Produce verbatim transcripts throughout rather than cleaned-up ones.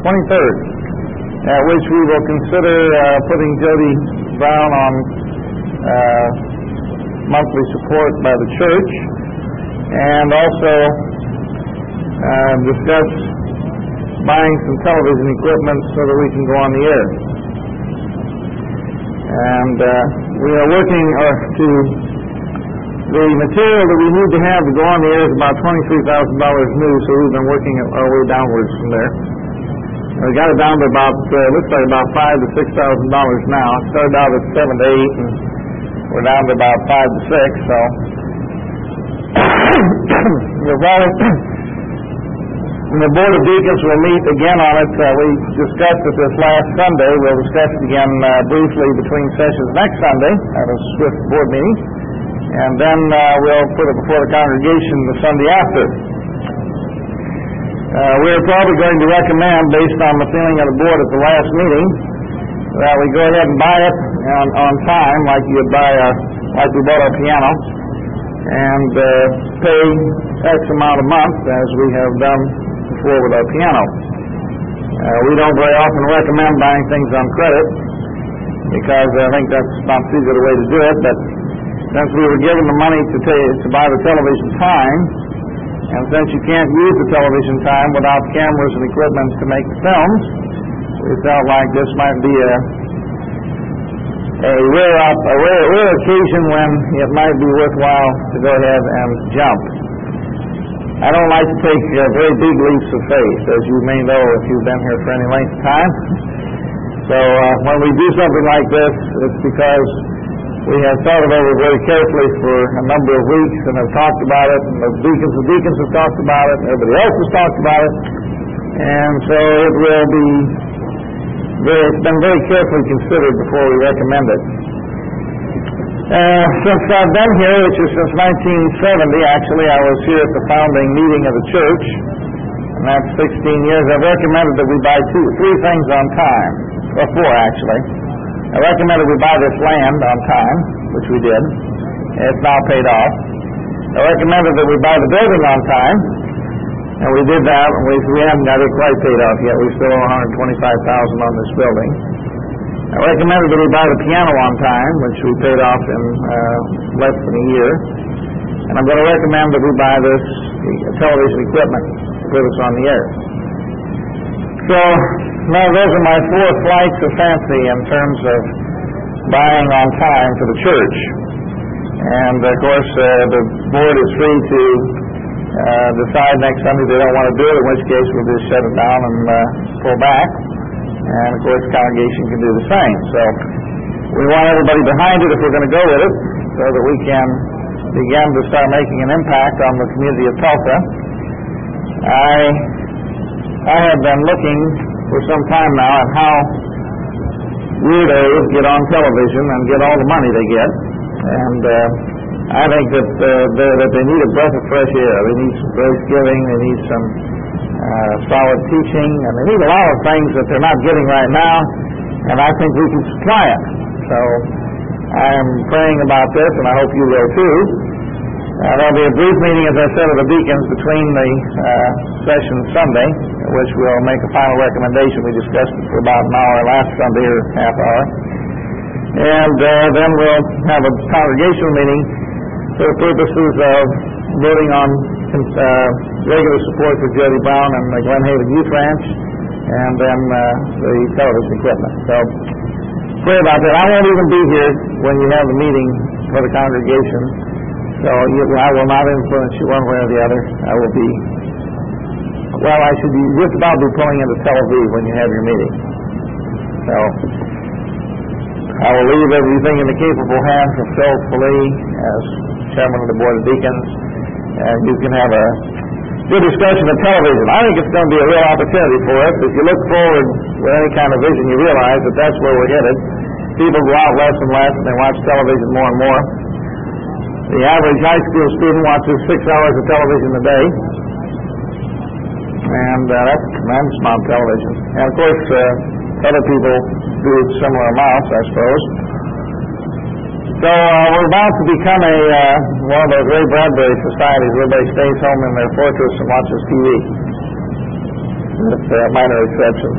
twenty-third, at which we will consider uh, putting Jody Brown on uh, monthly support by the church, and also uh, discuss buying some television equipment so that we can go on the air. And uh, we are working uh, to the material that we need to have to go on the air is about twenty-three thousand dollars new, so we've been working our way downwards from there. We got it down to about, uh, looks like about five to six thousand dollars now. It started out at seven to eight, and we're down to about five to six. So we're probably, and the Board of Deacons will meet again on it. Uh, we discussed it this last Sunday. We'll discuss it again uh, briefly between sessions next Sunday at a Swift board meeting, and then uh, we'll put it before the congregation the Sunday after. Uh, we're probably going to recommend, based on the feeling of the board at the last meeting, that we go ahead and buy it on, on time, like you would buy our, like we bought our piano, and uh, pay X amount a month as we have done before with our piano. Uh, we don't very often recommend buying things on credit because I think that's not too good a way to do it, but since we were given the money to, pay, to buy the television time, and since you can't use the television time without cameras and equipment to make the films, we felt like this might be a a rare, a rare, rare occasion when it might be worthwhile to go ahead and jump. I don't like to take uh, very big leaps of faith, as you may know if you've been here for any length of time. So uh, when we do something like this, it's because we have thought it over very carefully for a number of weeks and have talked about it, and the deacons and deacons have talked about it, and everybody else has talked about it, and so it will be very, it's been very carefully considered before we recommend it. Uh, since I've been here, which is since nineteen seventy, actually, I was here at the founding meeting of the church, and that's sixteen years. I've recommended that we buy two, three things on time, or four actually. I recommended we buy this land on time, which we did. It's now paid off. I recommended that we buy the building on time, and we did that. And we, we haven't got it quite paid off yet. We still owe one hundred twenty-five thousand dollars on this building. I recommended that we buy the piano on time, which we paid off in uh, less than a year. And I'm going to recommend that we buy this television equipment to put us on the air. So now those are my four flights of fancy in terms of buying on time for the church. And of course uh, the board is free to uh, decide next Sunday they don't want to do it, in which case we'll just shut it down and uh, pull back. And of course the congregation can do the same. So we want everybody behind it if we're going to go with it, so that we can begin to start making an impact on the community of Tulsa. I I have been looking for some time now at how weirdos get on television and get all the money they get, and uh, I think that uh, that they need a breath of fresh air. They need some grace giving. They need some uh, solid teaching, and they need a lot of things that they're not getting right now. And I think we can supply it. So I am praying about this, and I hope you will too. Uh, there'll be a brief meeting, as I said, of the deacons between the uh, session Sunday, at which we'll make a final recommendation. We discussed it for about an hour last Sunday, or half hour. And uh, then we'll have a congregational meeting for the purposes of voting on uh, regular support for Jody Brown and the Glen Haven Youth Ranch, and then uh, the television equipment. So pray about that. I won't even be here when you have the meeting for the congregation. So you, I will not influence you one way or the other. I will be, well, I should be just about be pulling into Tel Aviv when you have your meeting. So I will leave everything in the capable hands of Phil Foley as chairman of the Board of Deacons, and you can have a good discussion of television. I think it's going to be a real opportunity for us. If you look forward with any kind of vision, you realize that that's where we're headed. People go out less and less, and they watch television more and more. The average high school student watches six hours of television a day, and uh, that's a tremendous amount of television. And of course, uh, other people do similar amounts, I suppose. So uh, we're about to become a uh, one of those Ray Bradbury societies where everybody stays home in their fortress and watches T V. with uh, minor exceptions.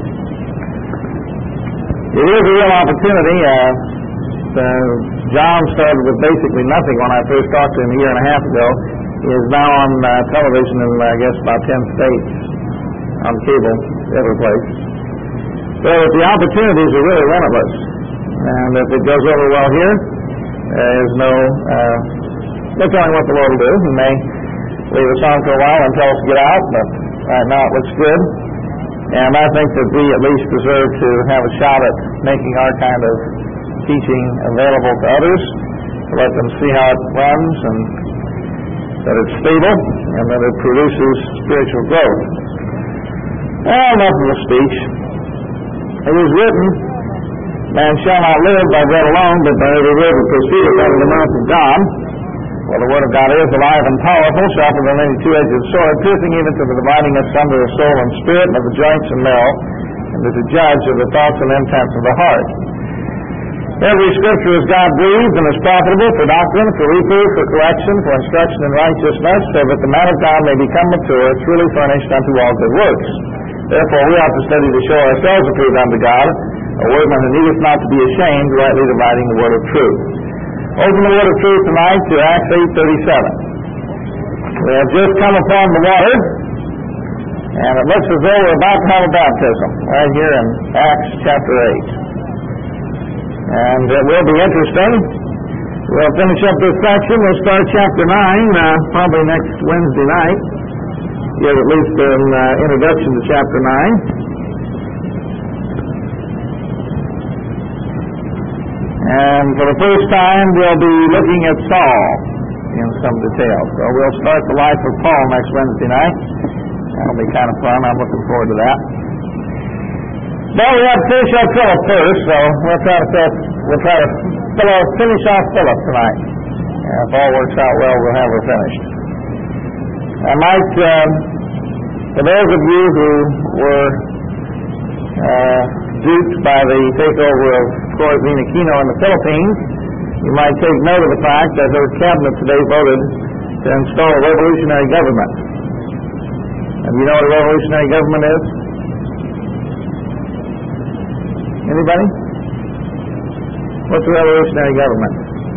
It is a real opportunity. Uh, uh, John started with basically nothing when I first talked to him a year and a half ago. He is now on uh, television in, I guess, about ten states, on cable, every place. So the opportunities are really limitless. And if it goes over well here, there's no, uh, no telling what the Lord will do. He may leave us on for a while and tell us to get out, but right now it looks good. And I think that we at least deserve to have a shot at making our kind of teaching available to others, to let them see how it runs and that it's stable and that it produces spiritual growth. Well, enough of the speech. It was written, man shall not live by bread alone, but by every word that proceedeth out of the mouth of God. For the word of God is alive and powerful, sharper than any two-edged sword, piercing even to the dividing asunder of soul and spirit, and of the joints and marrow, and is a judge of the thoughts and intents of the heart. Every scripture is God-breathed and is profitable for doctrine, for reproof, for correction, for instruction in righteousness, so that the man of God may become mature, truly furnished unto all good works. Therefore we ought to study to show ourselves approved unto God, a workman who needeth not to be ashamed, rightly dividing the word of truth. Open the word of truth tonight to Acts eight thirty-seven. We have just come upon the water, and it looks as though we're about to have a baptism, right here in Acts chapter eight. And it will be interesting. We'll finish up this section. We'll start chapter nine, uh, probably next Wednesday night. Give at least an uh, introduction to chapter nine. And for the first time, we'll be looking at Saul in some detail. So we'll start the life of Paul next Wednesday night. That'll be kind of fun. I'm looking forward to that. Well, we have to finish off Philip first, so we'll try to we'll try to finish off Philip tonight. And if all works out well, we'll have her finished. I might, um, for those of you who were uh, duped by the takeover of Corazon Aquino in the Philippines, you might take note of the fact that her cabinet today voted to install a revolutionary government. And you know what a revolutionary government is? Anybody? What's a revolutionary government?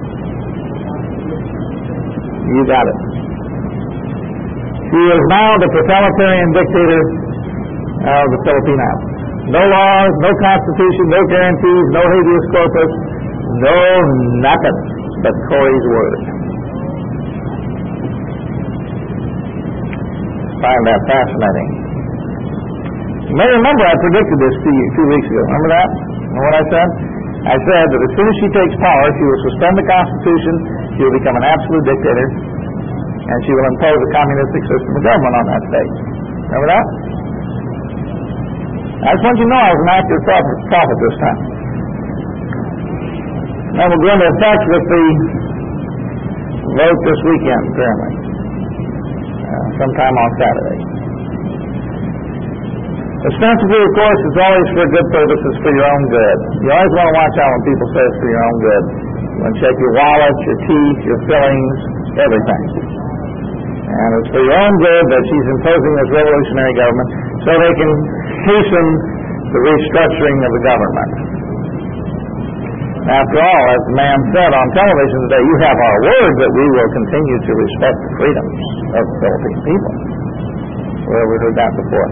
You got it. She is now the totalitarian dictator of the Philippine Islands. No laws, no constitution, no guarantees, no habeas corpus, no nothing but Corey's word. Find that fascinating. You may remember I predicted this to you two weeks ago. Remember that? Remember what I said? I said that as soon as she takes power, she will suspend the Constitution, she will become an absolute dictator, and she will impose a communistic system of government on that state. Remember that? I just want you to know I was an accurate prophet, prophet this time. Now we're going to effect with the vote this weekend, apparently. Uh, sometime on Saturday. Ostensibly, of course, it's always for good purposes, for your own good. You always want to watch out when people say it's for your own good. You want to check your wallet, your teeth, your fillings, everything. And it's for your own good that she's imposing this revolutionary government so they can hasten the restructuring of the government. After all, as the man said on television today, you have our word that we will continue to respect the freedoms of the Philippine people. Where have we heard that before?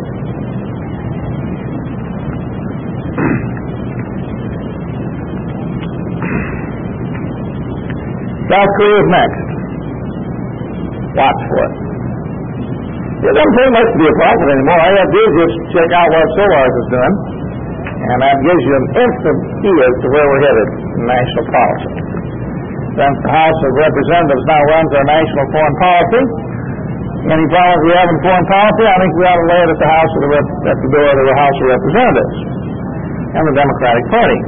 South Korea is next. Watch for it. It doesn't take much to be a prophet anymore. All you have to do is just check out what Solars is doing, and that gives you an instant key as to where we're headed in national policy. Since the House of Representatives now runs our national foreign policy, any problems we have in foreign policy, I think we ought to lay it at the House of the Rep- at the door of the House of Representatives and the Democratic Party.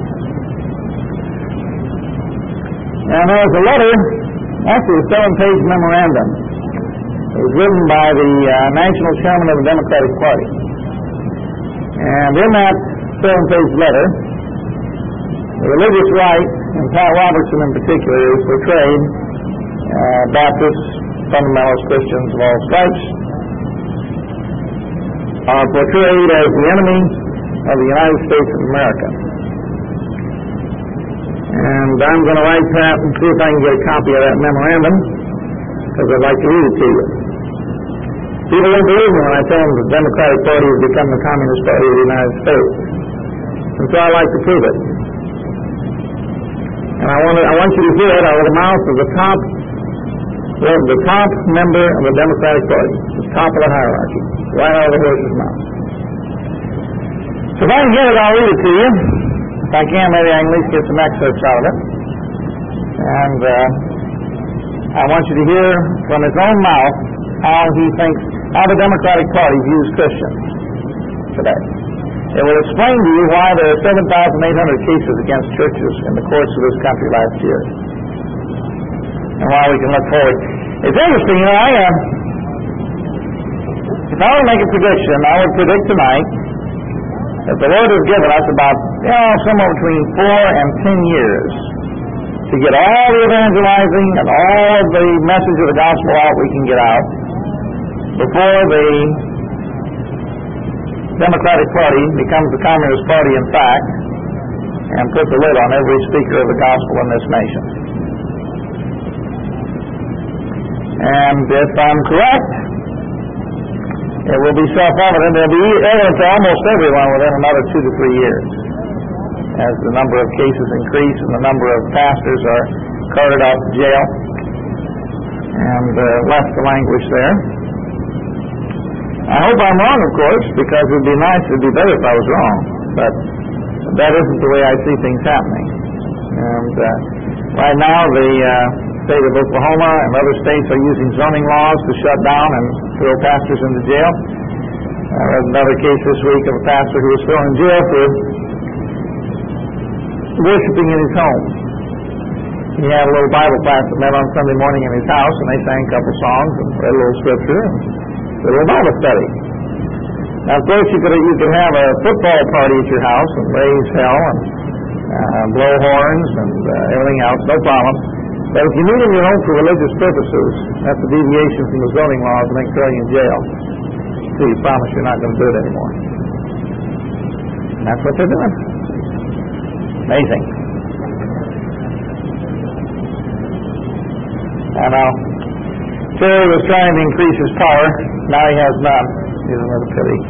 And there's a letter, actually a seven-page memorandum. It was written by the uh, national chairman of the Democratic Party. And in that seven-page letter, the religious right, and Pat Robertson in particular, is portrayed, uh, Baptists, fundamentalist Christians of all stripes, are portrayed as the enemy of the United States of America. And I'm going to write that and see if I can get a copy of that memorandum, because I'd like to read it to you. People don't believe me when I tell them the Democratic Party has become the Communist Party of the United States. And so I like to prove it. And I want, to, I want you to hear it out of the mouth of the top, well, the top member of the Democratic Party, the top of the hierarchy, right out of the horse's mouth. So if I can get it, I'll read it to you. If I can, maybe I can at least get some excerpts out of it. And uh, I want you to hear from his own mouth how he thinks, how the Democratic Party views Christians today. It will explain to you why there are seven thousand eight hundred cases against churches in the courts of this country last year, and why we can look forward. It's interesting, you know, I, uh, if I were to make a prediction, I would predict tonight that the Lord has given us about, you know, somewhere between four and ten years to get all the evangelizing and all of the message of the gospel out we can get out before the Democratic Party becomes the Communist Party in fact and put the lid on every speaker of the gospel in this nation. And if I'm correct, it will be self-evident. It will be evident to almost everyone within another two to three years as the number of cases increase and the number of pastors are carted out to jail and uh, left to languish there. I hope I'm wrong, of course, because it would be nice, it would be better if I was wrong, but that isn't the way I see things happening. And uh, right now the uh, state of Oklahoma and other states are using zoning laws to shut down and throw pastors into jail. I read another case this week of a pastor who was thrown in jail for worshiping in his home. He had a little Bible class that met on Sunday morning in his house, and they sang a couple songs and read a little scripture and did a little Bible study. Now, of course, you could you could have a football party at your house and raise hell and uh, blow horns and uh, everything else, no problem. But if you meet in your home for religious purposes, that's a deviation from the zoning laws and they can throw you in jail. So you promise you're not going to do it anymore. And that's what they're doing. Amazing. I know. Terry was trying to increase his power. Now he has none. Isn't that a pity?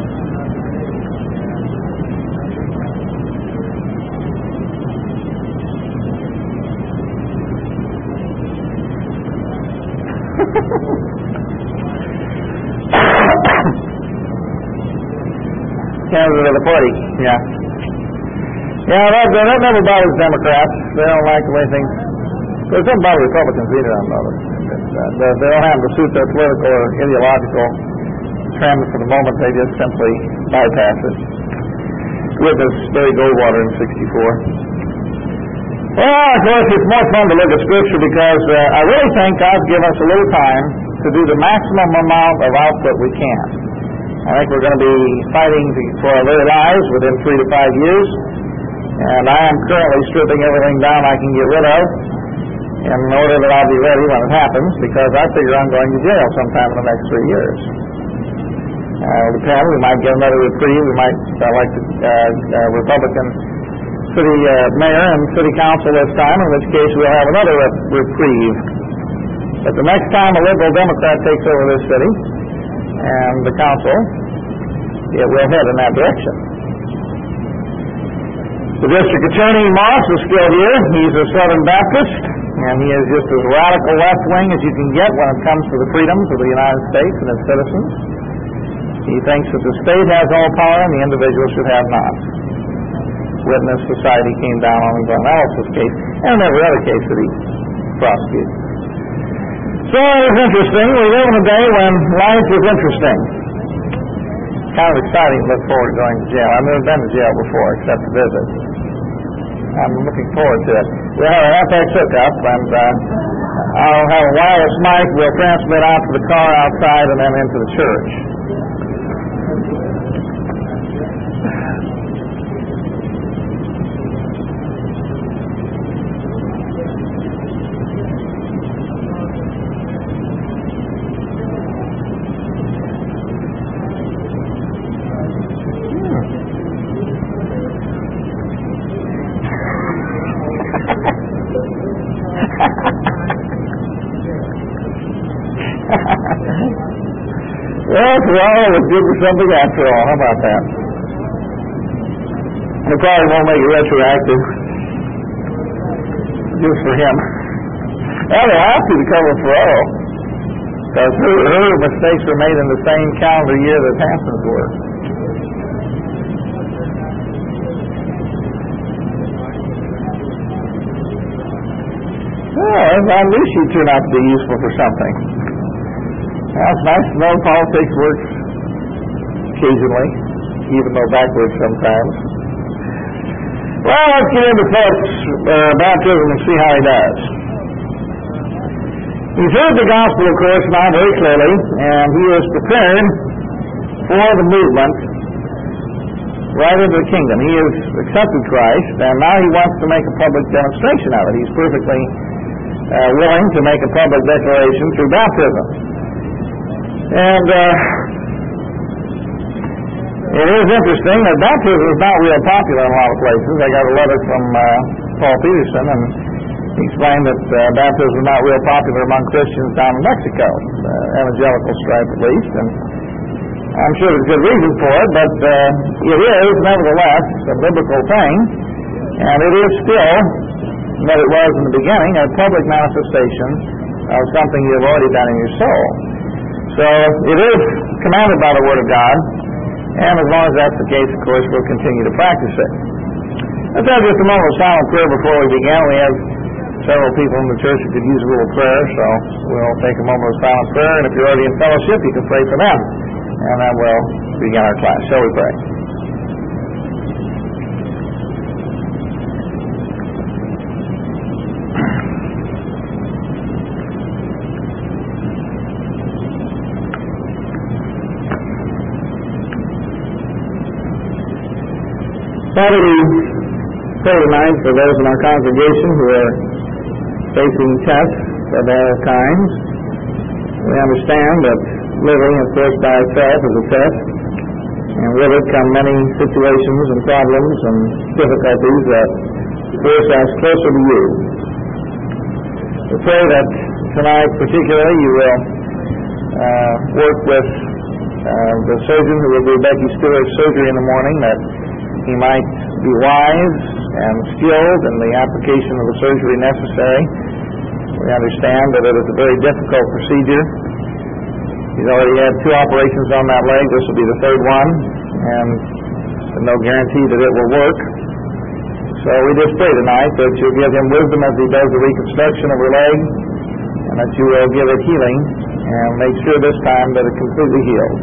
Candidate of the party, yeah. Yeah, that, that never bothers Democrats. They don't like the way things... It doesn't bother Republicans either, I don't know. They, they don't have to suit their political or ideological trend for the moment. They just simply bypass it. Witness Barry Goldwater in sixty-four. Well, of course, it's more fun to look at Scripture because uh, I really think God's given us a little time to do the maximum amount of output we can. I think we're going to be fighting for our very lives within three to five years. And I am currently stripping everything down I can get rid of in order that I'll be ready when it happens, because I figure I'm going to jail sometime in the next three years. Uh, depend, we might get another reprieve. We might, uh, like the uh, uh, Republican city uh, mayor and city council this time, in which case we'll have another rep- reprieve. But the next time a liberal Democrat takes over this city and the council, it will head in that direction. The district attorney, Moss, is still here. He's a Southern Baptist, and he is just as radical left-wing as you can get when it comes to the freedoms of the United States and its citizens. He thinks that the state has all power and the individual should have none. Witness Society came down on the Glenn Ellis' case, and every other case that he prosecuted. So it's interesting. We live in a day when life is interesting. Kind of exciting to look forward to going to jail. I've never been to jail before except to visit. I'm looking forward to it. We'll have an F X hookup, and uh, I'll have a wireless mic. We'll transmit out to the car outside and then into the church. Well, for all, it's good for something after all. How about that? It probably won't make it retroactive. Just for him. Well, they'll have to to cover for all. Because her, her mistakes were made in the same calendar year that Hanson's were. Well, at least she turned out to be useful for something. Well, it's nice to know politics works occasionally, even though backwards sometimes. Well, let's get into Philip's uh, baptism and see how he does. He's heard the gospel, of course, now very clearly, and he is prepared for the movement right into the kingdom. He has accepted Christ, and now he wants to make a public demonstration of it. He's perfectly uh, willing to make a public declaration through baptism. And uh, it is interesting that baptism is not real popular in a lot of places. I got a letter from uh, Paul Peterson, and he explained that uh, baptism is not real popular among Christians down in Mexico, uh, evangelical stripe at least, and I'm sure there's good reason for it, but uh, it is nevertheless a biblical thing, and it is still, what it was in the beginning, a public manifestation of something you have already done in your soul. So it is commanded by the Word of God, and as long as that's the case, of course, we'll continue to practice it. Let's have just a moment of silent prayer before we begin. We have several people in the church who could use a little prayer, so we'll take a moment of silent prayer, and if you're already in fellowship, you can pray for them. And then we'll begin our class. Shall we pray? Father, we pray tonight for those in our congregation who are facing tests of all kinds. We understand that living, of course, by itself is a test, and with it come many situations and problems and difficulties that force us closer to you. We pray that tonight particularly you will uh, work with uh, the surgeon who will do Becky Stewart's surgery in the morning, that he might be wise and skilled in the application of the surgery necessary. We understand that it is a very difficult procedure. He's already had two operations on that leg. This will be the third one, and there's no guarantee that it will work. So we just pray tonight that you'll give him wisdom as he does the reconstruction of her leg, and that you will give it healing, and make sure this time that it completely heals.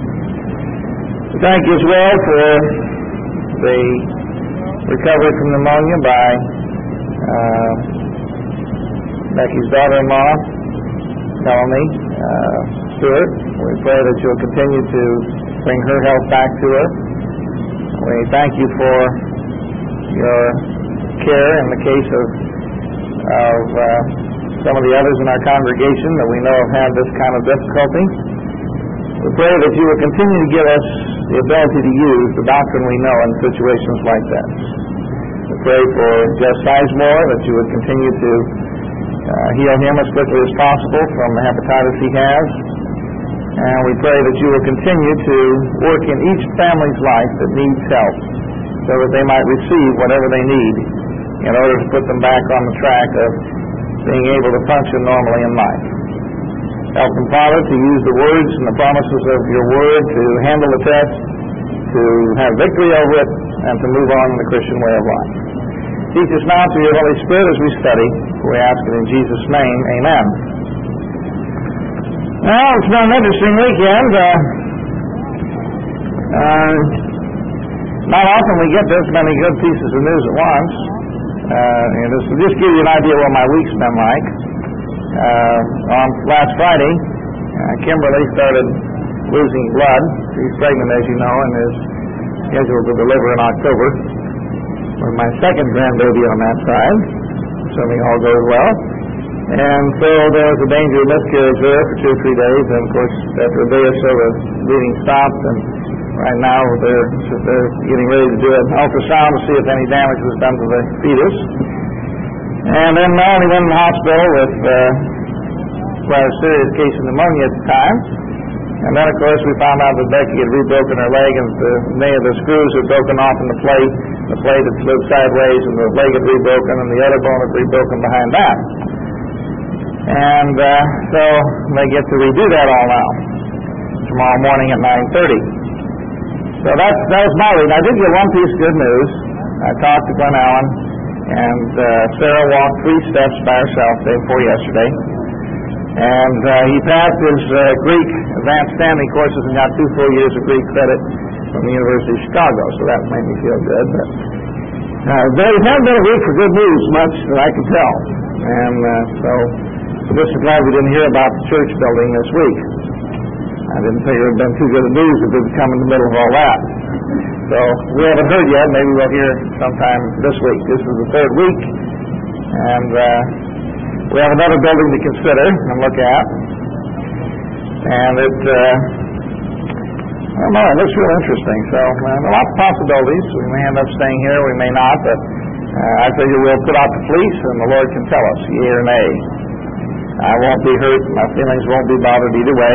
We thank you as well for the recovery from pneumonia by uh, Becky's daughter-in-law, Melanie uh, Stewart. We pray that you'll continue to bring her health back to her. We thank you for your care in the case of, of uh, some of the others in our congregation that we know have had this kind of difficulty. We pray that you will continue to give us the ability to use the doctrine we know in situations like that. We pray for Jeff Sizemore that you would continue to uh, heal him as quickly as possible from the hepatitis he has. And we pray that you will continue to work in each family's life that needs help, so that they might receive whatever they need in order to put them back on the track of being able to function normally in life. Help them, Father, to use the words and the promises of your word to handle the test, to have victory over it, and to move on in the Christian way of life. Teach us now through your Holy Spirit as we study. We ask it in Jesus' name. Amen. Well, it's been an interesting weekend. Uh, uh, not often we get this many good pieces of news at once. Uh, and this will just give you an idea of what my week's been like. Uh, on last Friday, uh, Kimberly started losing blood. She's pregnant, as you know, and is scheduled to deliver in October. With my second grandbaby on that side, assuming all goes well. And so there was a danger of miscarriage there for two or three days, and of course after a day or so the bleeding stopped, and right now they're, they're getting ready to do an ultrasound to see if any damage was done to the fetus. And then Melanie went in the hospital with uh, quite a serious case of pneumonia at the time. And then, of course, we found out that Becky had rebroken her leg, and the, many of the screws had broken off in the plate. The plate had slid sideways, and the leg had rebroken, and the other bone had rebroken behind that. And uh, so they get to redo that all now, tomorrow morning at nine thirty. So that's, that was my reading. I did get one piece of good news. I talked to Glenn Allen, and uh, Sarah walked three steps by herself day before yesterday. And uh, he passed his uh, Greek advanced standing courses and got two full years of Greek credit from the University of Chicago, so that made me feel good. But uh, there hasn't been a week for good news much that I can tell. And uh, so I'm just glad we didn't hear about the church building this week. I didn't figure it had been too good of news if it would come in the middle of all that. So we haven't heard yet. Maybe we'll hear sometime this week. This is the third week, and uh, we have another building to consider and look at. And it, uh, I don't know, it looks real interesting. So uh, there are lots of possibilities. We may end up staying here, we may not, but uh, I figure we'll put out the fleece, and the Lord can tell us, yea or nay. I won't be hurt. My feelings won't be bothered either way.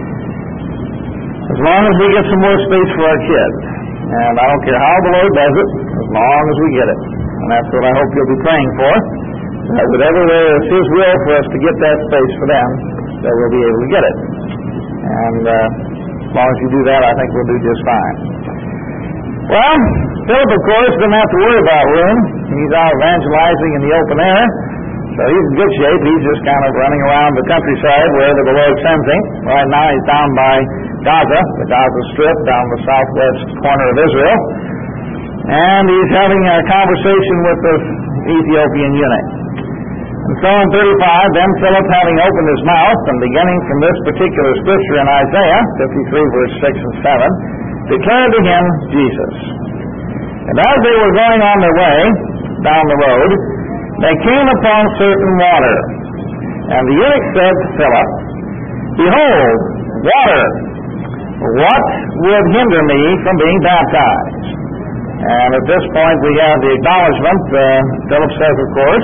As long as we get some more space for our kids. And I don't care how the Lord does it, as long as we get it. And that's what I hope you'll be praying for. That whatever there is His will for us to get that space for them, that we'll be able to get it. And uh, as long as you do that, I think we'll do just fine. Well, Philip, of course, didn't have to worry about room. He's out evangelizing in the open air. So he's in good shape. He's just kind of running around the countryside wherever the Lord sends him. Right now he's down by Gaza, the Gaza Strip, down the southwest corner of Israel. And he's having a conversation with the Ethiopian eunuch. And so in thirty-five, then Philip, having opened his mouth, and beginning from this particular scripture in Isaiah, fifty-three, verse six and seven, declared to him Jesus. And as they were going on their way down the road, they came upon certain water. And the eunuch said to Philip, Behold, water! What would hinder me from being baptized? And at this point we have the acknowledgement. Uh, Philip says, of course,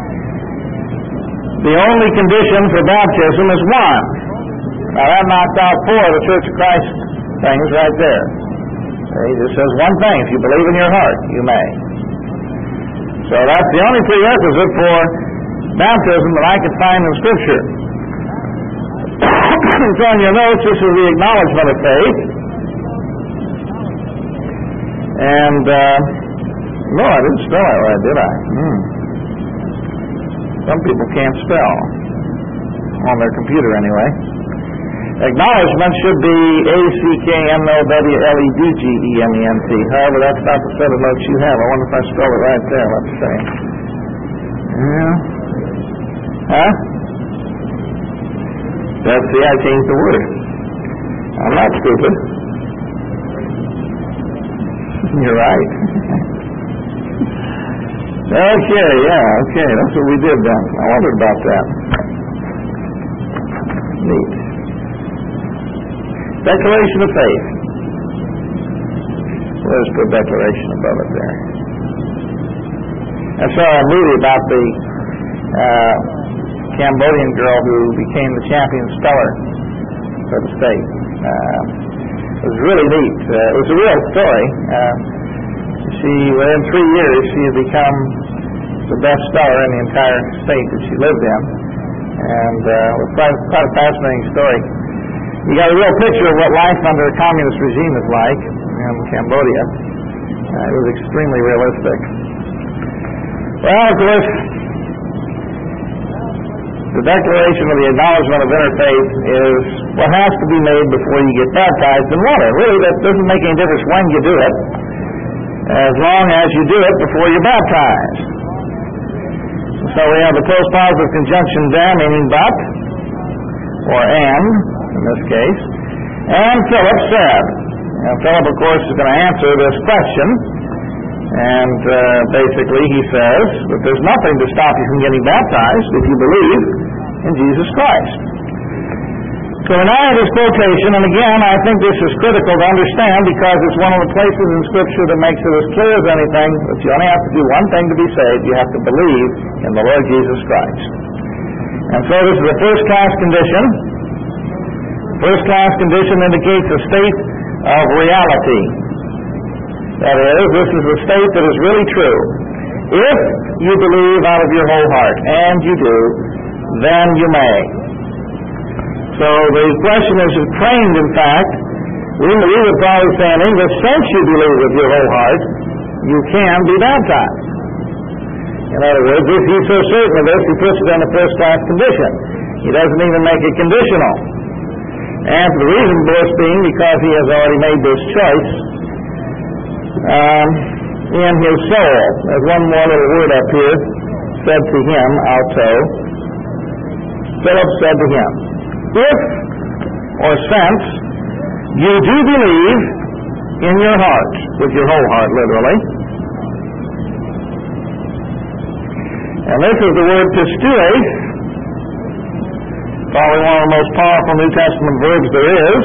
the only condition for baptism is one. Now that knocks out four of the Church of Christ things right there. He just says one thing: if you believe in your heart, you may. So that's the only prerequisite for baptism that I could find in Scripture. So on your notes, this is the acknowledgement of faith. And, uh, no, I didn't spell it right, did I? Hmm. Some people can't spell. On their computer, anyway. Acknowledgement should be A C K N O W L E D G E M E N T. However, that's not the set of notes you have. I wonder if I spelled it right there. Let's see. Yeah. Huh? Let's see, I changed the word. I'm not stupid. You're right. Okay, yeah, okay. That's what we did then. I wondered about that. Neat. Declaration of faith. Let's put declaration above it there. I saw a movie about the uh, Cambodian girl who became the champion speller for the state. Uh, it was really neat. Uh, it was a real story. Uh, she, within three years, she had become the best speller in the entire state that she lived in. And uh, it was quite, quite a fascinating story. You got a real picture of what life under a communist regime is like in Cambodia. Uh, it was extremely realistic. Well, of course, the declaration of the acknowledgement of inner faith is what has to be made before you get baptized in water. Really, that doesn't make any difference when you do it, as long as you do it before you're baptized. So we have the postpositive conjunction there, meaning but, or and, in this case. And Philip said. Now, Philip, of course, is going to answer this question. And uh, basically he says that there's nothing to stop you from getting baptized if you believe in Jesus Christ. So now I have this quotation, and again, I think this is critical to understand because it's one of the places in Scripture that makes it as clear as anything that you only have to do one thing to be saved. You have to believe in the Lord Jesus Christ. And so this is the first class condition. First-class condition indicates a state of reality. That is, this is a state that is really true. If you believe out of your whole heart, and you do, then you may. So the question is framed, in fact, we, we would probably say in English, since you believe with your whole heart, you can be baptized. In other words, if he's so certain of this, he puts it in a first-class condition. He doesn't even make it conditional. And for the reason, of course, being because he has already made this choice um, in his soul. There's one more little word up here, said to him, auto. Philip said to him, if, or since, you do believe in your heart, with your whole heart, literally. And this is the word pistues, probably one of the most powerful New Testament verbs there is.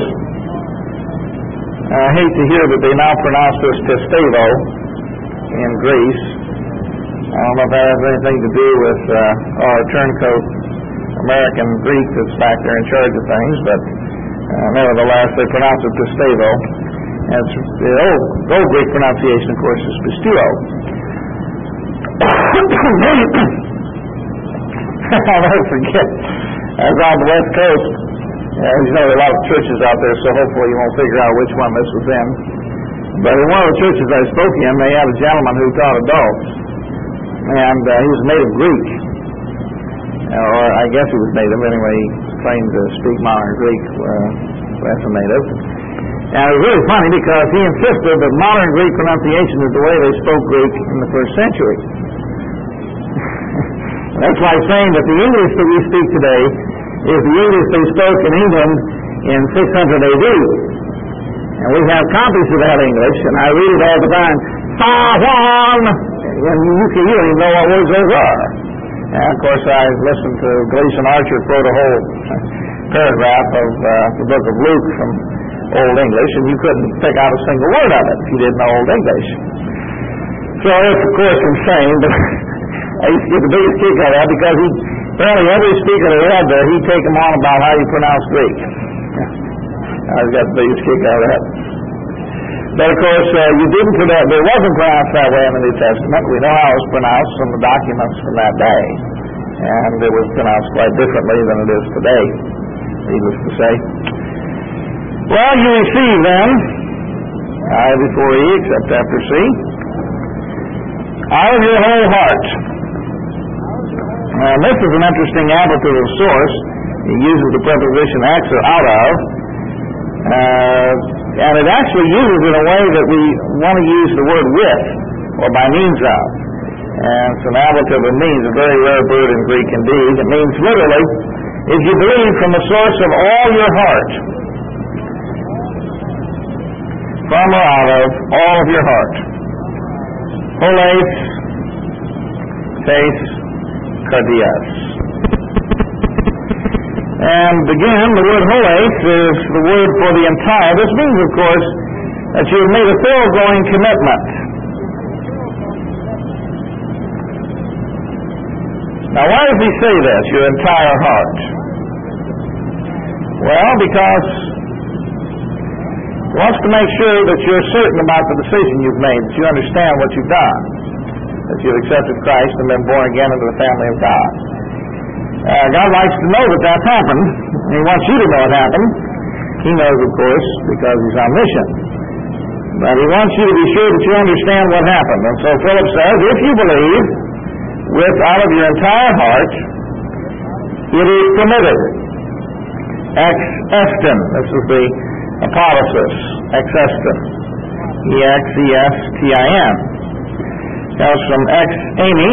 I hate to hear that they now pronounce this pistevo in Greece. I don't know if that has anything to do with uh, our turncoat American Greek that's back there in charge of things, but uh, nevertheless, they pronounce it pistevo. And it's, the old, old Greek pronunciation, of course, is pistuo. I'll never forget. I was on the West Coast. As you know, there are a lot of churches out there, so hopefully you won't figure out which one this was in. But in one of the churches I spoke in, they had a gentleman who taught adults. And uh, he was native Greek. Or I guess he was native. Anyway, he claimed to speak modern Greek uh, as a native. And it was really funny because he insisted that modern Greek pronunciation is the way they spoke Greek in the first century. That's like saying that the English that we speak today is the English they spoke in England in six hundred A D. And we have copies of that English, and I read it all the time. Sa-Juan! And you, can, you don't even know what words those are. And of course, I listened to Gleason Archer quote a whole paragraph of uh, the book of Luke from Old English, and you couldn't pick out a single word of it if you didn't know Old English. So it's, of course, insane, but I used to get the biggest kick out of that because he, apparently every speaker they had there, he'd take them on about how you pronounce Greek. I got the biggest kick out of that. But of course, uh, you didn't pronounce, it wasn't pronounced that way in the New Testament. We know how it was pronounced from the documents from that day. And it was pronounced quite differently than it is today, needless to say. Well, you receive then, I before E, except after C, out of your whole heart. Now, this is an interesting ablative source. He uses the preposition ex or out of. Uh, and it actually uses it in a way that we want to use the word with, or by means of. And it's an ablative that means a very rare word in Greek indeed. It means literally, if you believe from the source of all your heart, from or out of all of your heart. Holes, tes, cardias. And again, the word holes is the word for the entire. This means, of course, that you have made a thoroughgoing commitment. Now, why does he say this, your entire heart? Well, because he wants to make sure that you're certain about the decision you've made, that you understand what you've done, that you've accepted Christ and been born again into the family of God. Uh, God likes to know that that's happened. He wants you to know it happened. He knows, of course, because he's omniscient. But he wants you to be sure that you understand what happened. And so Philip says, if you believe with out of your entire heart, it is permitted. Ex estin. This is the apodosis. Ex estin. E X E S T I N. Comes from ex eimi,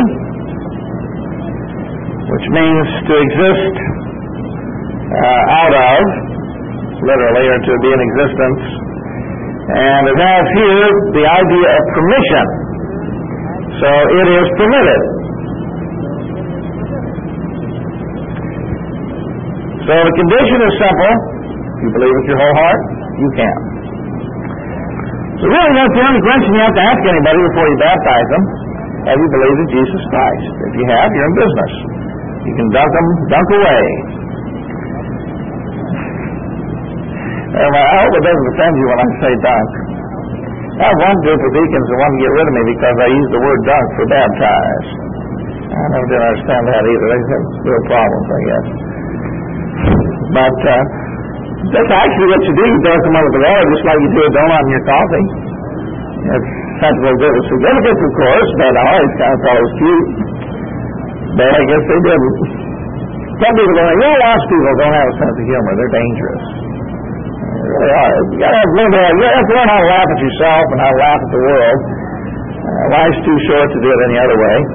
which means to exist uh, out of, literally, or to be in existence. And it has here the idea of permission. So it is permitted. So the condition is simple. If you believe with your whole heart, you can. So really that's the only question you have to ask anybody before you baptize them. Have you believed in Jesus Christ? If you have, you're in business. You can dunk them, dunk away. Well, I hope it doesn't offend you when I say dunk. I have one group of deacons that want to get rid of me because I use the word dunk for baptize. I never did understand that either. They have real problems, I guess. But uh, that's actually what you do. You dunk them under the water just like you do a donut in your coffee. It's not very good with significance, of course, but I always kind of thought it was cute. But I guess they didn't. Some people don't, you know, lots of people don't have a sense of humor. They're dangerous. They really are. You gotta have, learn, you have to learn how to laugh at yourself and how to laugh at the world. Uh, life's too short to do it any other way.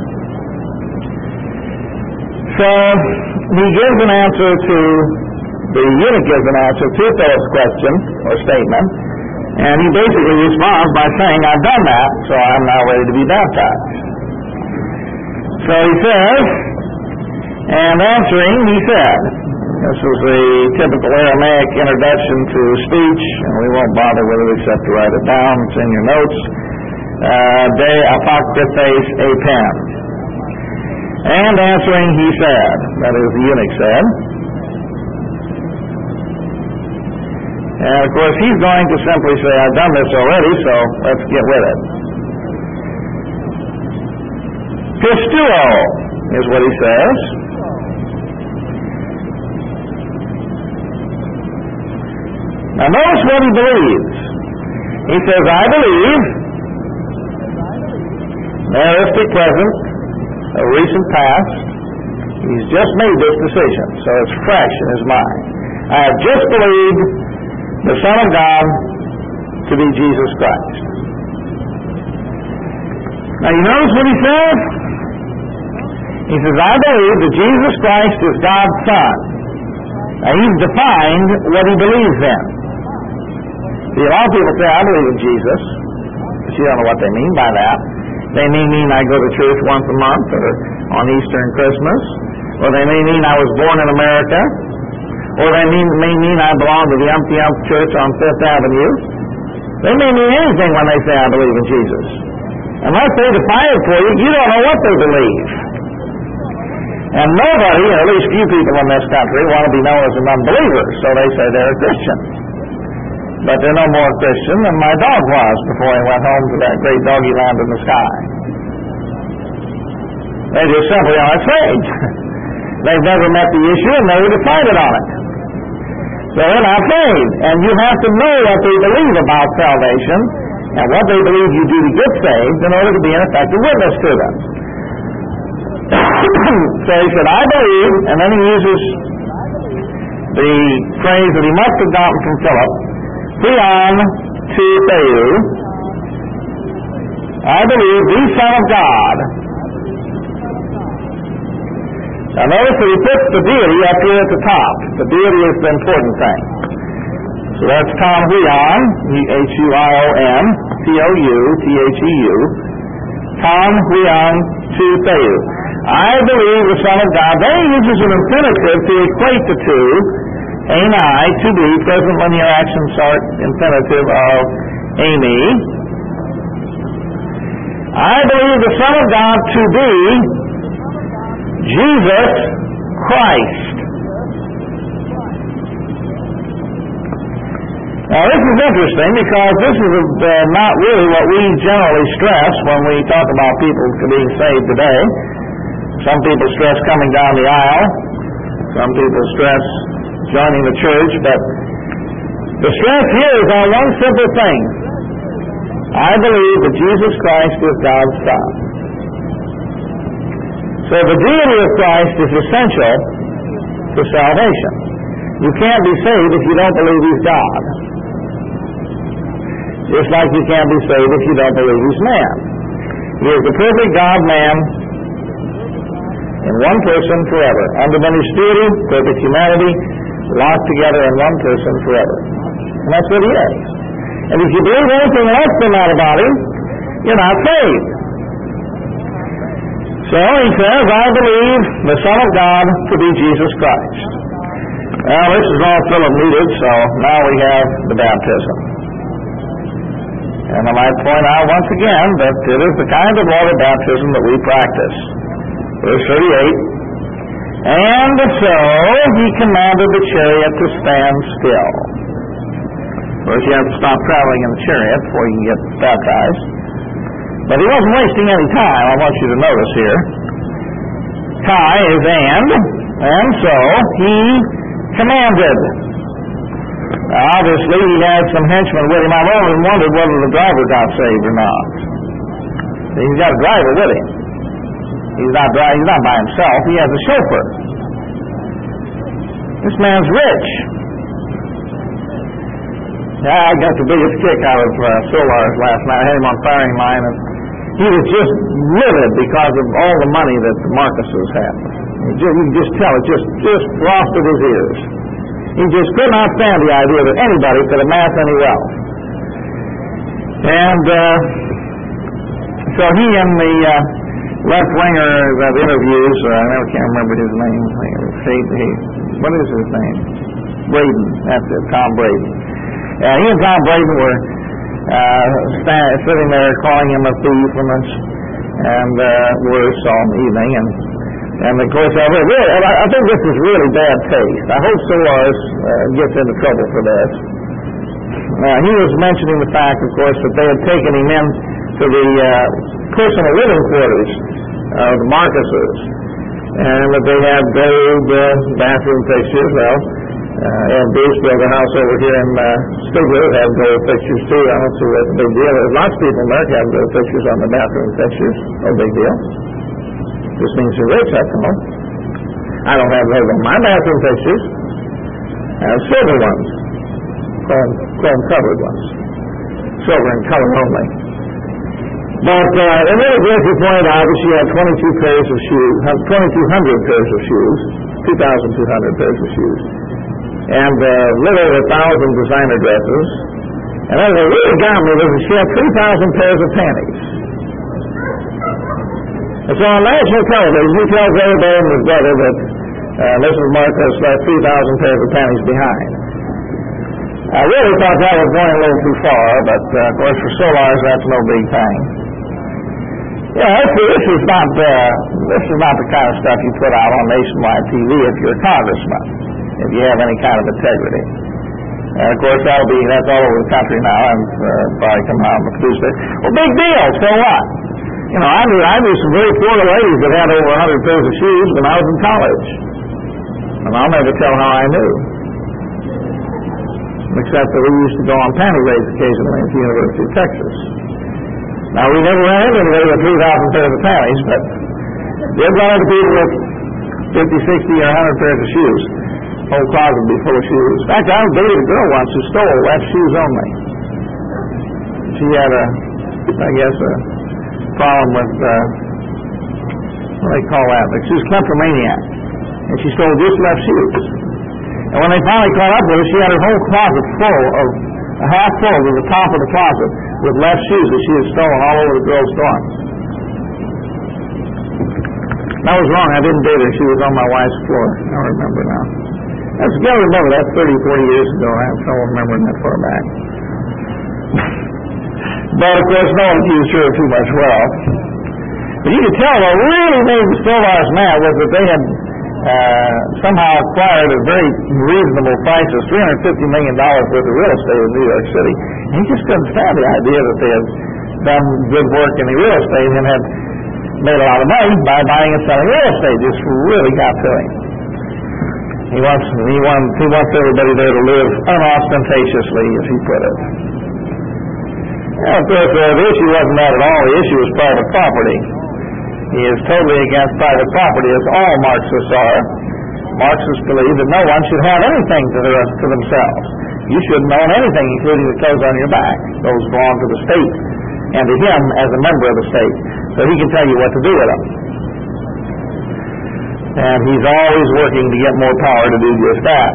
So he gives an answer to, the eunuch gives an answer to Philip's question or statement, and he basically responds by saying, I've done that, so I'm now ready to be baptized. So he says, and answering, he said, this is the typical Aramaic introduction to speech, and we won't bother with it except to write it down. It's in your notes. Uh, de apokryphes apen. And answering, he said, that is, the eunuch said. And of course, he's going to simply say, I've done this already, so let's get with it. Pistuo is what he says. Now notice what he believes. He says, I believe, aorist present, a recent past. He's just made this decision, so it's fresh in his mind. I have just believed the Son of God to be Jesus Christ. Now you notice what he says? He says, I believe that Jesus Christ is God's Son. Now he's defined what he believes in. See, a lot of people say, I believe in Jesus, but you don't know what they mean by that. They may mean I go to church once a month or on Easter and Christmas, or they may mean I was born in America, or they mean, may mean I belong to the Umpty Ump Church on Fifth Avenue. They may mean anything when they say I believe in Jesus. Unless they define it for you, you don't know what they believe. And nobody, or at least few people in this country, want to be known as an unbeliever, so they say they're a Christian. But they're no more Christian than my dog was before he went home to that great doggy land in the sky. They just simply are afraid. They've never met the issue and never decided on it. So they're not afraid. And you have to know what they believe about salvation and what they believe you do to get saved in order to be an effective witness to them. So he said, I believe, and then he uses the phrase that he must have gotten from Philip, Theon to Theou. I believe the Son of God. Now notice that he puts the deity up here at the top. The deity is the important thing. So that's Tom Huion, H U I O N, T O U, T H E U. Tom Huion to Theou. I believe the Son of God. Then he uses an infinitive to equate the two. Ami, to be, present linear action start infinitive of Amy. I believe the Son of God to be Jesus Christ. Now this is interesting because this is uh, not really what we generally stress when we talk about people being saved today. Some people stress coming down the aisle. Some people stress joining the church, but the stress here is on one simple thing. I believe that Jesus Christ is God's Son. So the deity of Christ is essential to salvation. You can't be saved if you don't believe He's God. Just like you can't be saved if you don't believe He's man. He is the perfect God-man in one person forever. Undiminished deity, perfect humanity, locked together in one person forever. And that's what He is. And if you believe anything less than that about Him, you're not saved. So he says, I believe the Son of God to be Jesus Christ. Well, this is all Philip needed, so now we have the baptism. And I might point out once again that it is the kind of water baptism that we practice. Verse thirty-eight. And so he commanded the chariot to stand still. Of course, you have to stop traveling in the chariot before you can get baptized. But he wasn't wasting any time, I want you to notice here. Kai is and, and so he commanded. Now, obviously, he had some henchmen with him. I've always wondered whether the driver got saved or not. He's got a driver with him. He's not driving, he's not by himself. He has a chauffeur. This man's rich. Yeah, I got the biggest kick out of uh, Solar's last night. I had him on firing line, and he was just livid because of all the money that the Marcuses had. You, just, you can just tell it just, just frosted his ears. He just could not stand the idea that anybody could amass any wealth. And uh, so he and the uh, left-winger of interviews, uh, I never can remember his name. He, he, what is his name? Braden. That's it, Tom Braden. Uh, he and Tom Braden were uh, stand, sitting there calling him a thief and, and uh, worse all evening. And, and of course, I, really, I think this is really bad taste. I hope Solar's uh, gets into trouble for this. Uh, he was mentioning the fact, of course, that they had taken him in to the uh, personal living quarters of the Marcuses, and that they had gold uh, bathroom fixtures. Well, uh, and Bruce built a house over here in uh, Stigler that had gold fixtures too. I don't see that's a big deal. There's lots of people in America have gold fixtures on the bathroom fixtures. No big deal. Just means you're rich, that's all. I don't have those on my bathroom fixtures. I have silver ones, chrome, chrome covered ones, silver in color only. But uh, it really Griffith pointed out that she had twenty-two pairs of shoes, twenty-two hundred pairs of shoes, two thousand two hundred pairs of shoes, and uh, little over a thousand designer dresses. And then what really got me was that she had three thousand pairs of panties. And so on national television, he tells everybody and his brother that uh, Missus Marcus left three thousand pairs of panties behind. I really thought that was going a little too far, but uh, of course for Solars that's no big thing. Yeah, actually, this is not uh, this is not the kind of stuff you put out on nationwide T V if you're a congressman, if you have any kind of integrity. And of course, that'll be that's all over the country now, and uh, probably come out and produce it. Well, big deal. So what? You know, I knew I knew some very poor ladies that had over a hundred pairs of shoes when I was in college, and I'll never tell how I knew, except that we used to go on panty raids occasionally at the University of Texas. Now, we never ran into anybody with three thousand pairs of panties, but did run into people with fifty, sixty, or one hundred pairs of shoes. The whole closet would be full of shoes. In fact, I dated a girl once who stole left shoes only. She had a, I guess, a problem with, uh, what do they call that? Like she was a kleptomaniac, and she stole just left shoes. And when they finally caught up with her, she had her whole closet full of, a half full to the top of the closet with left shoes that she had stolen all over the girls' dorm. That was wrong. I didn't date her. She was on my wife's floor. I don't remember now. That's, you gotta remember, that's thirty, forty years ago. I have trouble remembering that far back. But, of course, no one accused her of too much wealth. But you could tell what really made the Stillars mad was that they had uh, somehow acquired at very reasonable prices three hundred fifty million dollars worth of real estate in New York City. And he just couldn't stand the idea that they had done good work in the real estate and had made a lot of money by buying and selling real estate. Just really got to him. He wants, he wants, he wants everybody there to live unostentatiously, as he put it. Well, of course, uh, the issue wasn't that at all. The issue was private property. He is totally against private property, as all Marxists are. Marxists believe that no one should have anything to, their, to themselves. You shouldn't own anything, including the clothes on your back. Those belong to the state and to him as a member of the state, so he can tell you what to do with them. And he's always working to get more power to do just that.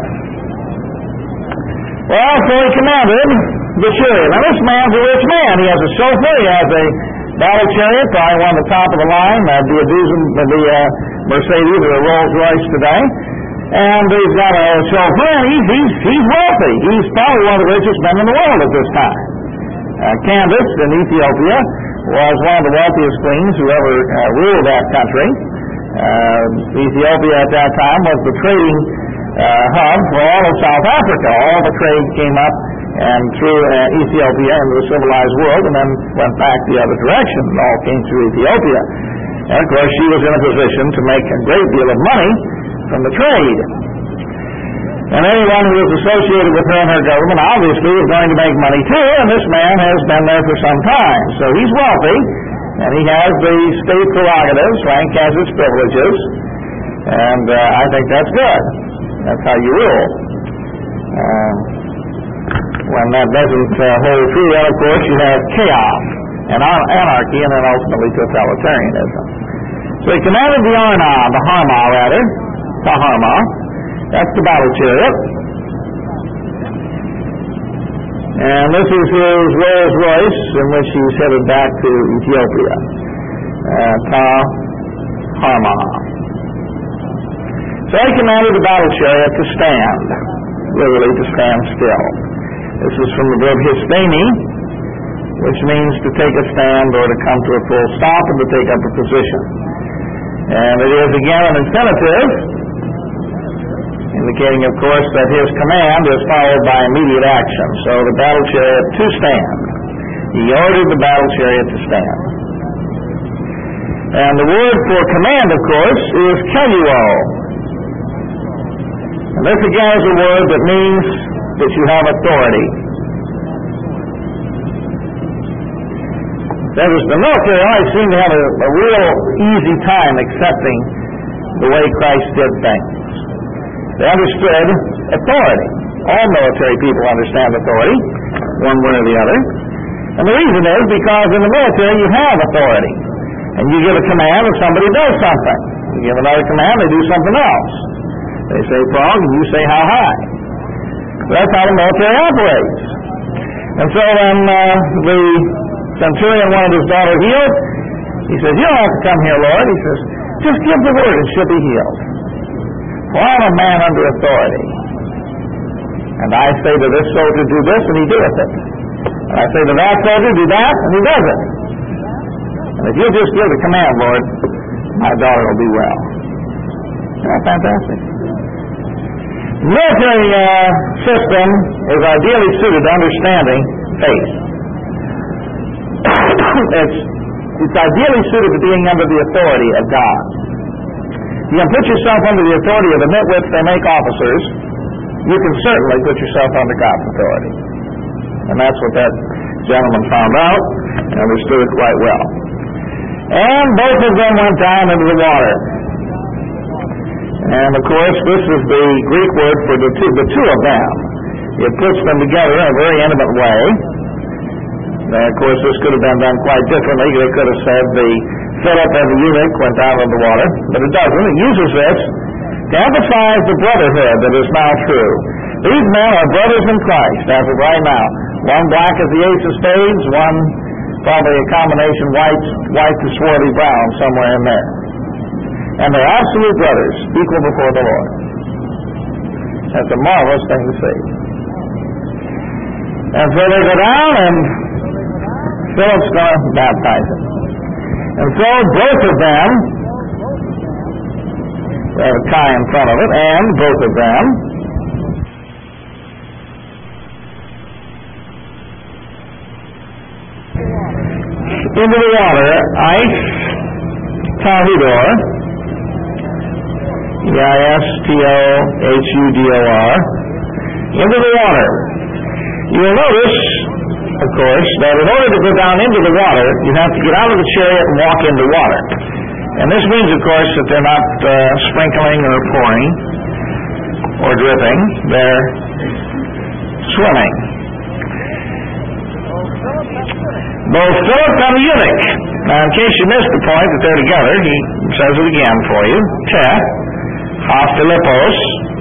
Well, so he commanded the chariot. Now, this man's a rich man. He has a chauffeur. He has a battle chariot, probably one of the top of the line. That'd be a Dusen, that'd be a Mercedes or a Rolls Royce today. And he's got a chauffeur, and he's, he's, he's wealthy. He's probably one of the richest men in the world at this time. Uh, Candace in Ethiopia was one of the wealthiest queens who ever uh, ruled that country. Uh, Ethiopia at that time was the trading uh, hub for all of South Africa. All the trade came up and through uh, Ethiopia into the civilized world, and then went back the other direction. It all came through Ethiopia. And of course, she was in a position to make a great deal of money from the trade. And anyone who was associated with her and her government obviously was going to make money too, and this man has been there for some time. So he's wealthy, and he has the state prerogatives, rank has its privileges, and uh, I think that's good. That's how you rule. Uh, when that doesn't uh, hold true, then of course you have chaos and anarchy, and then ultimately totalitarianism. So he commanded the Arna, the Harma rather, the Harma, that's the battle chariot. And this is his Rolls Royce in which he's headed back to Ethiopia. Uh, Ta Harma. So he commanded the battle chariot to stand, literally to stand still. This is from the verb histemi, which means to take a stand or to come to a full stop and to take up a position. And it is again an infinitive, indicating, of course, that his command is followed by immediate action. So the battle chariot to stand. He ordered the battle chariot to stand. And the word for command, of course, is keluo. And this again is a word that means that you have authority. There was the military always seemed to have a, a real easy time accepting the way Christ did things. They understood authority. All military people understand authority, one way or the other. And the reason is because in the military you have authority. And you give a command and somebody does something. You give another command, they do something else. They say frog and you say how high. So that's how the military operates. And so when uh, the centurion wanted his daughter healed, he says, you don't have to come here, Lord. He says, just give the word and she'll be healed. For I'm a man under authority. And I say to this soldier, do this, and he doeth it. And I say to that soldier, do that, and he does it. And if you'll just give the command, Lord, my daughter will be well. Isn't that fantastic? The military uh, system is ideally suited to understanding faith. it's, it's ideally suited to being under the authority of God. You can put yourself under the authority of the nitwits they make officers. You can certainly put yourself under God's authority. And that's what that gentleman found out and understood it quite well. And both of them went down into the water. And of course, this is the Greek word for the two, the two of them. It puts them together in a very intimate way. Now, of course, this could have been done quite differently. They could have said the Philip and the eunuch went down in the water, but it doesn't. It uses this to emphasize the brotherhood that is now true. These men are brothers in Christ as of right now. One black as the ace of spades, one probably a combination white, white to swarthy brown somewhere in there. And they're absolute brothers, equal before the Lord. That's a marvelous thing to see. And so they go down, and Philip's going to baptize him. And so both of them, we have a Chi in front of it, and both of them into the water, ice, tahudor, E I S T O H U D O R, into the water. You will notice, of course, that in order to go down into the water, you have to get out of the chariot and walk into water. And this means, of course, that they're not uh, sprinkling or pouring or dripping. They're swimming. Both Philip and the eunuch. Now, in case you missed the point that they're together, he says it again for you. Te, ha Philippos,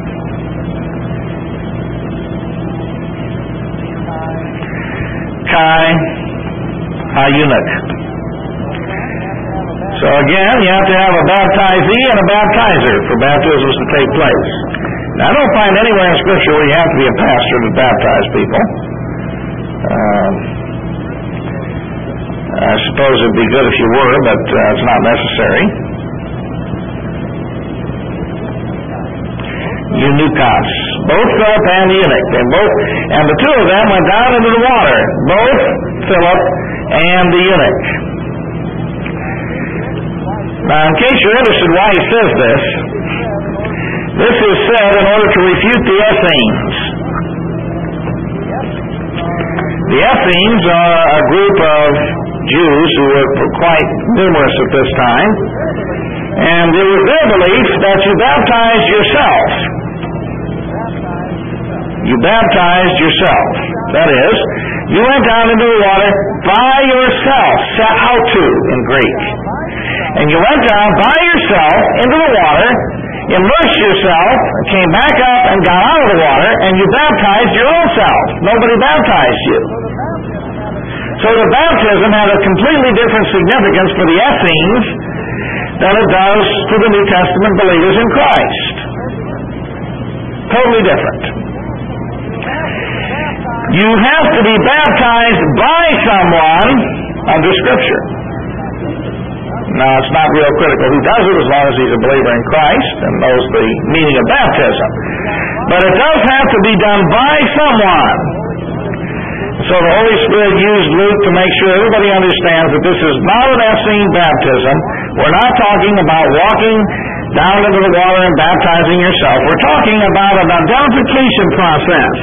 Chi, ha eunuch. So again, you have to have a baptizee and a baptizer for baptisms to take place. Now, I don't find anywhere in Scripture where you have to be a pastor to baptize people. Um, I suppose it'd be good if you were, but uh, it's not necessary. Eunuchos, both Philip and the eunuch. And both, and the two of them went down into the water, both Philip and the eunuch. Now, in case you're interested why he says this, this is said in order to refute the Essenes. The Essenes are a group of Jews who were quite numerous at this time, and it was their belief that you baptized yourself. You baptized yourself. That is, you went down into the water by yourself, sa'autu in Greek. And you went down by yourself into the water, immersed yourself, came back up and got out of the water, and you baptized your own self. Nobody baptized you. So the baptism had a completely different significance for the Essenes than it does for the New Testament believers in Christ. Totally different. You have to be baptized by someone under Scripture. Now, it's not real critical who does it as long as he's a believer in Christ and knows the meaning of baptism. But it does have to be done by someone. So the Holy Spirit used Luke to make sure everybody understands that this is not an Essene baptism. We're not talking about walking down into the water and baptizing yourself. We're talking about an identification process.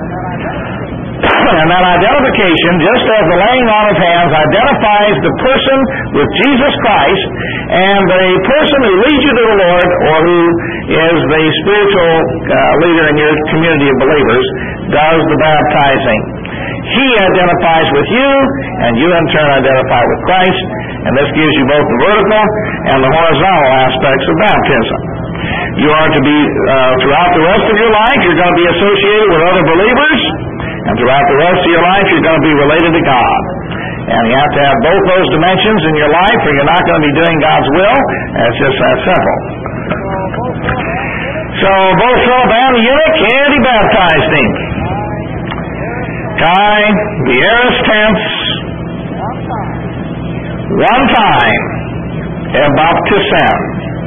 And that identification, just as the laying on of hands identifies the person with Jesus Christ, and the person who leads you to the Lord, or who is the spiritual uh, leader in your community of believers, does the baptizing. He identifies with you, and you in turn identify with Christ, and this gives you both the vertical and the horizontal aspects of baptism. You are to be, uh, throughout the rest of your life, you're going to be associated with other believers, and throughout the rest of your life, you're going to be related to God. And you have to have both those dimensions in your life, or you're not going to be doing God's will. It's just that simple. So both Philip and the eunuch, and he baptized him. Kai, the aorist tense, one time, ebaptisen.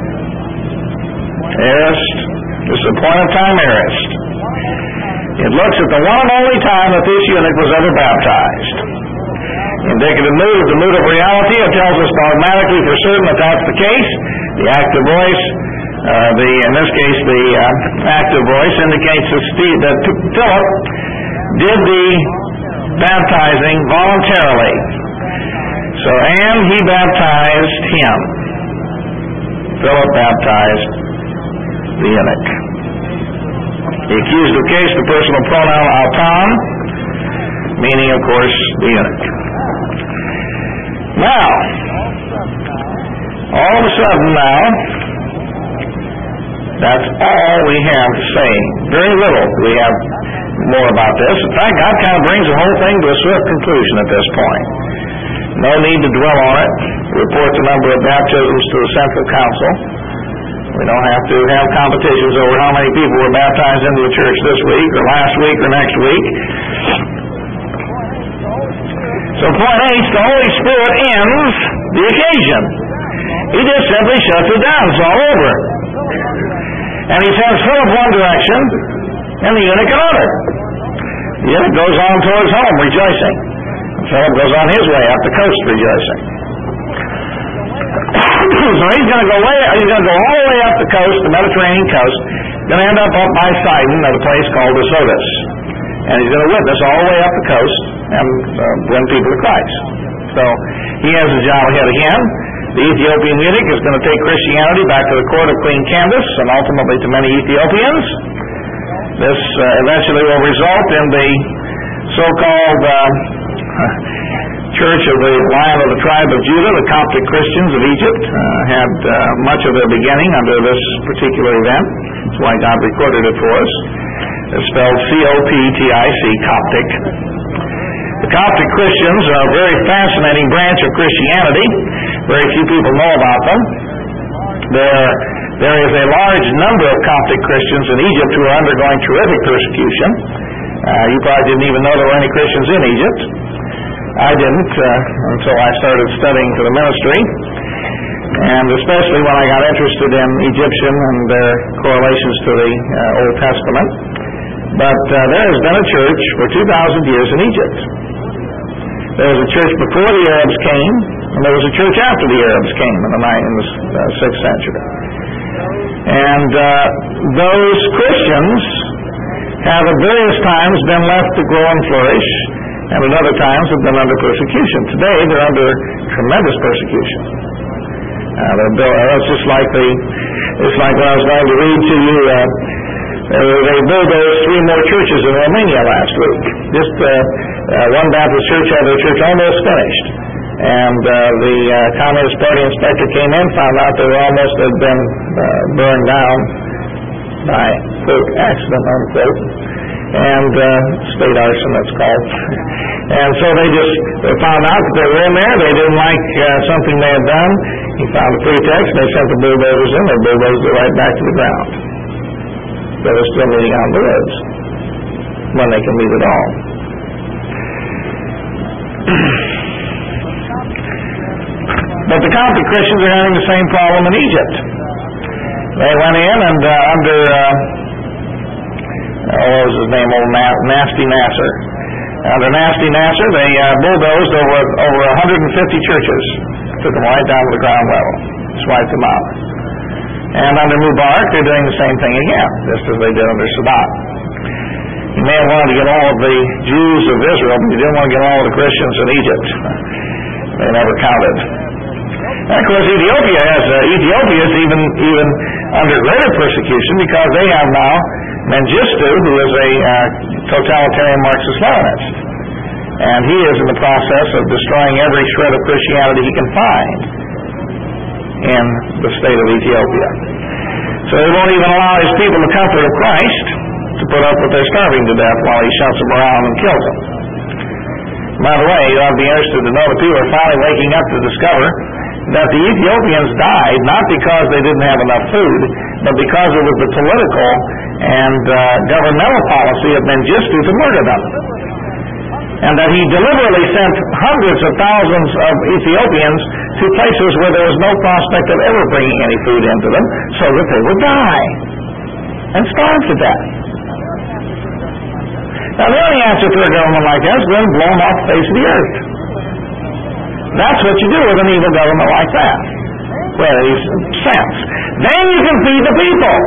Aorist, this is a point of time aorist. It looks at the one and only time that this eunuch was ever baptized. Indicative mood is the mood of reality. It tells us dogmatically for certain that that's the case. The active voice, uh, the in this case the uh, active voice indicates that, Steve, that Philip did the baptizing voluntarily. So, and he baptized him. Philip baptized the eunuch. The accused of case, the personal pronoun auton, meaning, of course, the eunuch. Now, all of a sudden now, that's all we have to say. Very little do we have more about this. In fact, God kind of brings the whole thing to a swift conclusion at this point. No need to dwell on it. Report the number of baptisms to the Central Council. We don't have to have competitions over how many people were baptized into the church this week or last week or next week. So point eight, the Holy Spirit ends the occasion. He just simply shuts it down. It's all over. And he sends Philip one direction and the eunuch another. The eunuch goes on towards home rejoicing. And Philip goes on his way up the coast rejoicing. So he's going to go way, he's going to go all the way up the coast, the Mediterranean coast, going to end up up by Sidon at a place called Azotus. And he's going to witness all the way up the coast and uh, win people to Christ. So he has a job ahead of him. The Ethiopian eunuch is going to take Christianity back to the court of Queen Candace and ultimately to many Ethiopians. This uh, eventually will result in the so-called uh, Church of the Lion of the Tribe of Judah. The Coptic Christians of Egypt uh, had uh, much of their beginning under this particular event. That's why God recorded it for us. It's spelled C O P T I C, Coptic. The Coptic Christians are a very fascinating branch of Christianity. Very few people know about them. There, there is a large number of Coptic Christians in Egypt who are undergoing terrific persecution. Uh, you probably didn't even know there were any Christians in Egypt. I didn't uh, until I started studying for the ministry, and especially when I got interested in Egyptian and their correlations to the uh, Old Testament. But uh, there has been a church for two thousand years in Egypt. There was a church before the Arabs came, and there was a church after the Arabs came in the, ninth, in the uh, sixth century. And uh, those Christians have at various times been left to grow and flourish, and at other times have been under persecution. Today they're under tremendous persecution. Uh, they're built, uh, it's just like the, it's like when I was going to read to you. Uh, they bulldozed three more churches in Romania last week. Just uh, uh, one Baptist church had their church almost finished, and uh, the uh, Communist Party inspector came in, found out they were almost had been uh, burned down by quote accident unquote, and uh, state arson that's called. And so they just they found out that they were in there. They didn't like uh, something they had done. He found a pretext, and they sent the bulldozers in. They bulldozed it right back to the ground. They were still meeting on the roads when they can meet at all. But the Coptic Christians are having the same problem in Egypt. They went in and uh, under uh, what was his name, old Na- Nasty Nasser. Under Nasty Nasser, they uh, bulldozed over over one hundred fifty churches, took them right down to the ground level, swiped them out. And under Mubarak, they're doing the same thing again, just as they did under Sadat. He may have wanted to get all of the Jews of Israel, but he didn't want to get all of the Christians in Egypt. They never counted. And of course, Ethiopia has uh, Ethiopia is even even under greater persecution because they have now Mengistu, who is a uh, totalitarian Marxist-Leninist, and he is in the process of destroying every shred of Christianity he can find in the state of Ethiopia. So he won't even allow his people the comfort of Christ to put up with their starving to death while he shouts them around and kills them. By the way, you ought to be interested to know that people are finally waking up to discover that the Ethiopians died not because they didn't have enough food, but because it was the political and uh, governmental policy of Mengistu to murder them. And that he deliberately sent hundreds of thousands of Ethiopians to places where there was no prospect of ever bringing any food into them, so that they would die and starve to death. Now, the only answer to a government like that is to be blown off the face of the earth. That's what you do with an evil government like that. Well, in any sense. Then you can feed the people.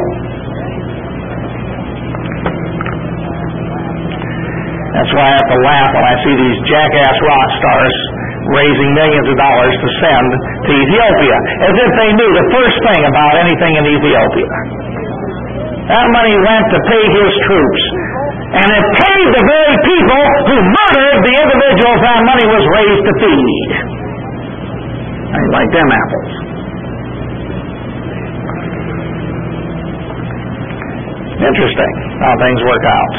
That's why I have to laugh when I see these jackass rock stars raising millions of dollars to send to Ethiopia, as if they knew the first thing about anything in Ethiopia. That money went to pay his troops, and it paid the very people who murdered the individuals that money was raised to feed. I ain't like them apples. Interesting how things work out.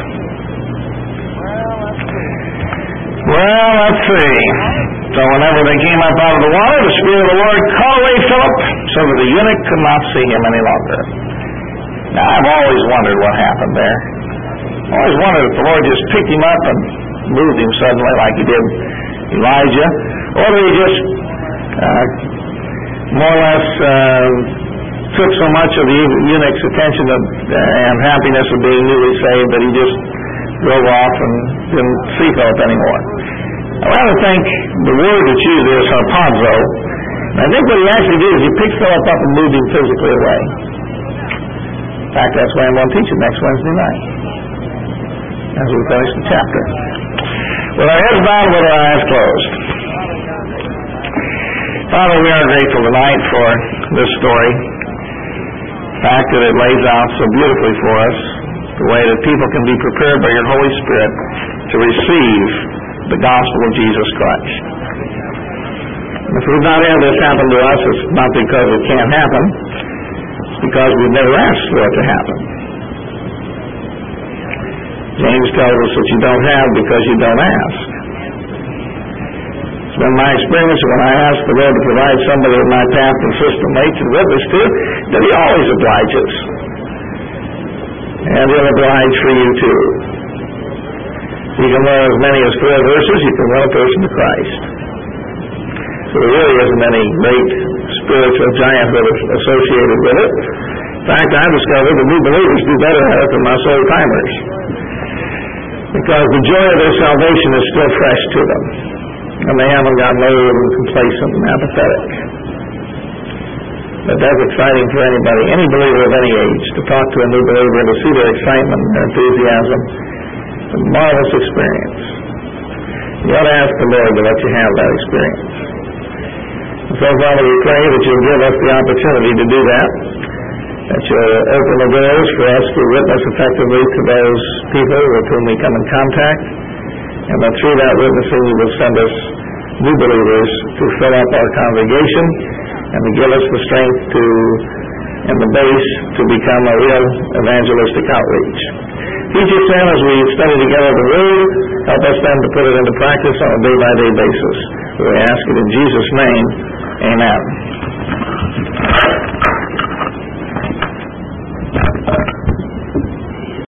Well, let's see. So whenever they came up out of the water, the Spirit of the Lord called away Philip, so that the eunuch could not see him any longer. Now, I've always wondered what happened there. I always wondered if the Lord just picked him up and moved him suddenly like he did Elijah, or did he just uh, more or less uh, took so much of the eunuch's attention of, uh, and happiness of being newly saved that he just drove off and didn't see Philip anymore. I rather think the word that's used there is harpazo. And I think what he actually did is he picked Philip up and moved him physically away. In fact, that's why I'm going to teach it next Wednesday night, as we finish the chapter. With our heads bowed, with our eyes closed. Father, we are grateful tonight for this story. The fact that it lays out so beautifully for us the way that people can be prepared by your Holy Spirit to receive the gospel of Jesus Christ. And if we've not had this happen to us, it's not because it can't happen. It's because we've never asked for it to happen. James tells us that you don't have because you don't ask. It's been my experience that when I ask the Lord to provide somebody with my path, consistent to witness to, that He always obliges. And He'll oblige for you too. You can learn as many as four verses, you can win a person to Christ. So there really isn't any great spiritual giant that is associated with it. In fact, I've discovered that new believers do better at it than us old-timers. because the joy of their salvation is still fresh to them, and they haven't gotten old and complacent and apathetic. But that's exciting for anybody, any believer of any age, to talk to a new believer and to see their excitement and their enthusiasm. It's a marvelous experience. You ought to ask the Lord to let you have that experience. So, Father, we pray that you'll give us the opportunity to do that, that you'll open the doors for us to witness effectively to those people with whom we come in contact, and that through that witnessing you will send us new believers to fill up our congregation and to give us the strength to, and the base to become a real evangelistic outreach. Teach us then as we study together the Word, help us then to put it into practice on a day-by-day basis. We ask it in Jesus' name. Amen.